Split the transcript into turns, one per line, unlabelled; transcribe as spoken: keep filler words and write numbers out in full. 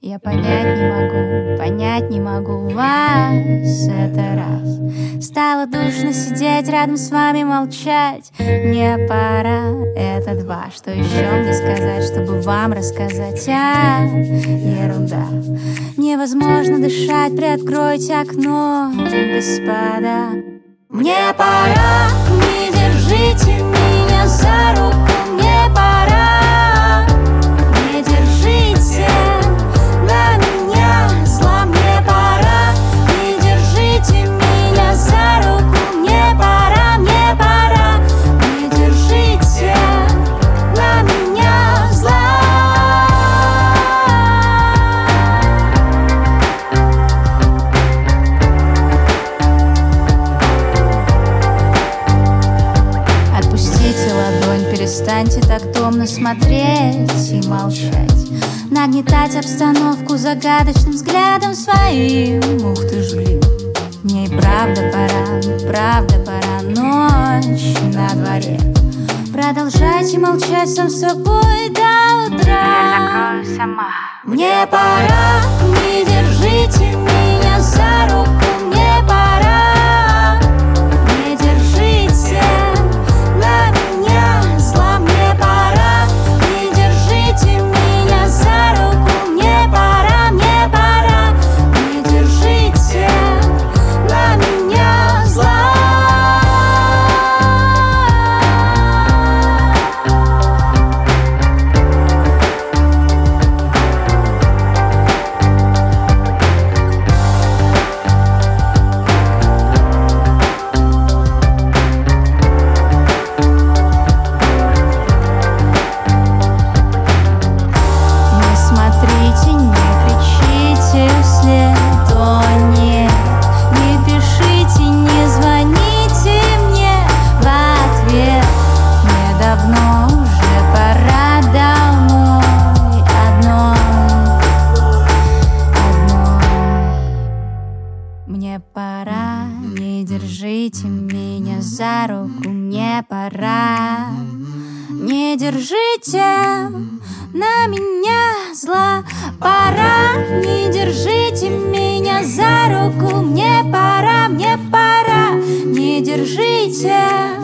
Я понять не могу, понять не могу вас это раз. Стало душно сидеть рядом с вами, молчать. Мне пора, это два. Что еще мне сказать, чтобы вам рассказать? А, ерунда. Невозможно дышать, приоткройте окно, господа. Мне пора, не держите меня за руку. Мне пора, не держите на меня зла. Мне пора, не держите меня за руку. Мне пора, мне пора, не держите на меня зла. Отпустите ладонь, перестаньте так томно смотреть и молчать. Нагнетать обстановку загадочным взглядом своим. Ух ты ж, блин, мне и правда пора, правда пора. Ночь на дворе. Продолжайте молчать сам с собой до утра. Я закрою сама. Мне пора, не держите меня за руку. Мне пора, не держите на меня зла. Мне пора, не держите меня за руку. Мне пора, мне пора, не держите на меня зла. Не смотрите, не кричите вслед, о нет. Не пишите, не звоните мне в ответ. Мне давно уже пора домой. Одной, одной. Мне пора, не держите меня за руку. Мне пора, не держите на меня зла. Пора, не держите меня за руку. Мне пора, мне пора, не держите